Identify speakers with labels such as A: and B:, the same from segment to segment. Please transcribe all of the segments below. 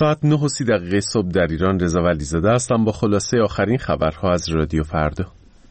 A: ساعت 9:30 صبح در ایران. رضا ولیزاده هستم با خلاصه آخرین خبرها از رادیو فردا.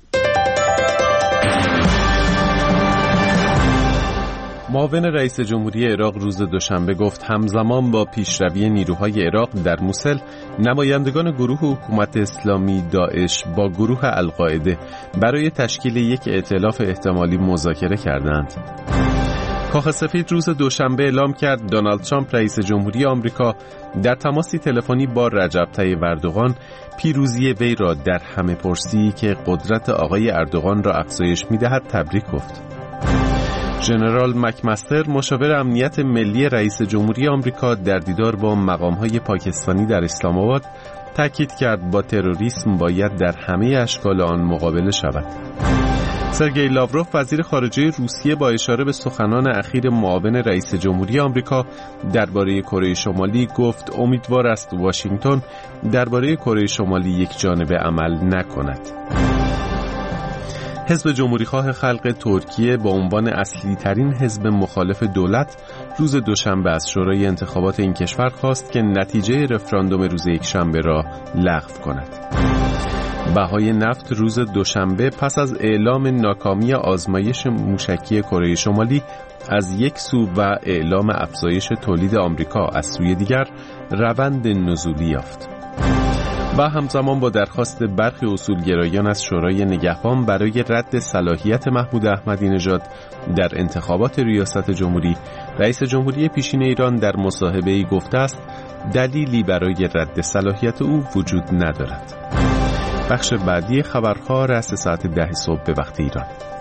A: معاون رئیس جمهوری عراق روز دوشنبه گفت همزمان با پیشروی نیروهای عراق در موسل، نمایندگان گروه حکومت اسلامی داعش با گروه القاعده برای تشکیل یک ائتلاف احتمالی مذاکره کردند. کاخ سفید روز دوشنبه اعلام کرد دونالد ترامپ رئیس جمهوری آمریکا در تماسی تلفنی با رجب طیب اردوغان پیروزی وی را در همه پرسی که قدرت آقای اردوغان را افزایش می‌دهد تبریک گفت. ژنرال مکمستر مشاور امنیت ملی رئیس جمهوری آمریکا در دیدار با مقام‌های پاکستانی در اسلام آباد تاکید کرد با تروریسم باید در همه اشکال آن مقابله شود. سرگئی لاوروف وزیر خارجه روسیه با اشاره به سخنان اخیر معاون رئیس جمهوری آمریکا درباره کره شمالی گفت امیدوار است واشنگتن درباره کره شمالی یک جانبه عمل نکند. حزب جمهوریخواه خلق ترکیه با عنوان اصلی ترین حزب مخالف دولت روز دوشنبه از شورای انتخابات این کشور خواست که نتیجه رفراندوم روز یکشنبه را لغو کند. بهای نفت روز دوشنبه پس از اعلام ناکامی آزمایش موشکی کره شمالی از یک سو و اعلام افزایش تولید آمریکا از سوی دیگر روند نزولی یافت. و همزمان با درخواست برخی اصولگرایان از شورای نگهبان برای رد صلاحیت محمود احمدی نژاد در انتخابات ریاست جمهوری، رئیس جمهوری پیشین ایران در مصاحبه‌ای گفته است دلیلی برای رد صلاحیت او وجود ندارد. بخش بعدی خبرها رأس ساعت 10 صبح به وقت ایران.